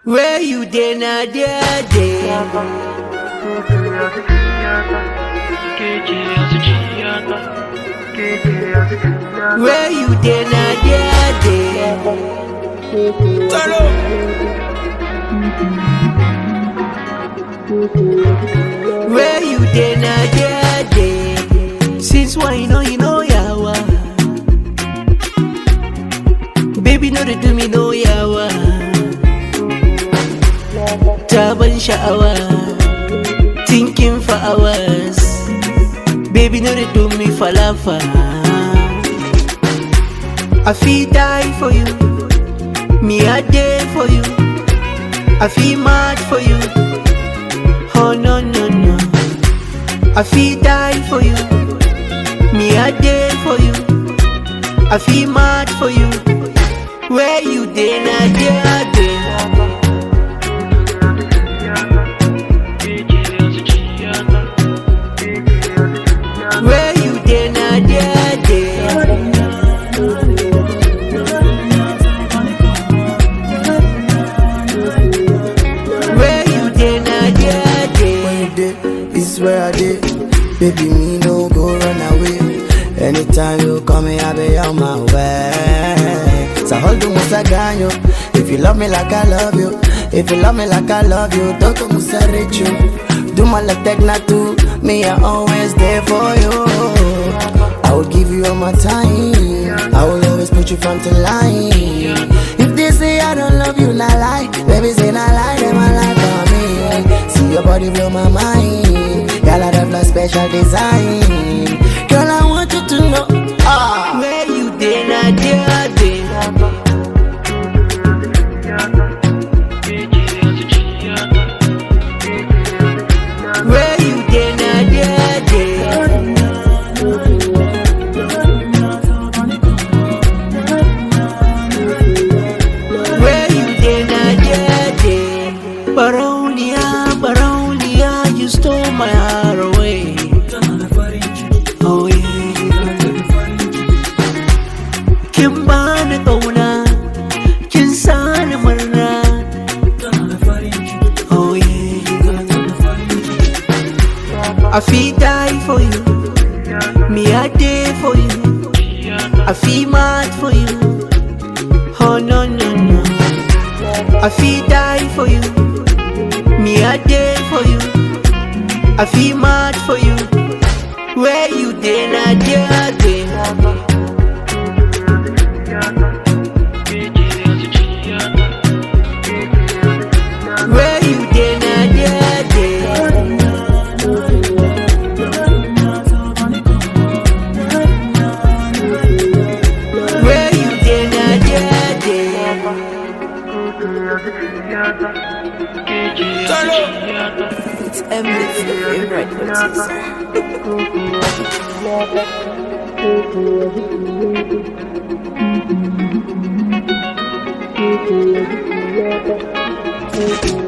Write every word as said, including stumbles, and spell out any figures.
Where you dey na there dey. Where you dey na there dey. Where you dey na there dey. Since when you know you know yawa. Baby no dey do me no yawa. Ta ban sha'awa, thinking for hours. Baby no dey do me falafa. I feel die for you, me I dey for you. I feel mad for you, oh no no no. I feel die for you, me I dey for you. I feel mad for you. Where you dey na there dey. Where you dey na there dey. Where you dey na there dey. When you dey, this is where I dey. Baby, me no go run away. Anytime you call me, I be on my way. So hold on, Musa Ganyo. If you love me like I love you, if you love me like I love you, don't come Musa reach you. Do my love techna too. Me, I always there for you. I will give you all my time. I will always put you front of line. If they say I don't love you, not lie. Baby, say not lie, then my life for me. See your body blow my mind. Y'all have like special design. Girl, I want you to know. Ah. Where you dey na there dey. Where you dey na there dey. Where you dey na there dey. Barauniya, Barauniya, you stole my heart away. Oh yeah. Kin bani ƙauna, kin sani murna. Oh yeah. I feel die for you, me I dey for you. I feel mad for you, oh no no no. I feel die for you, me I dey for you. I feel mad for you. Where you dey na there dey. Where you dey na there dey. Where you dey na there dey. It's Emily, the favorite producer.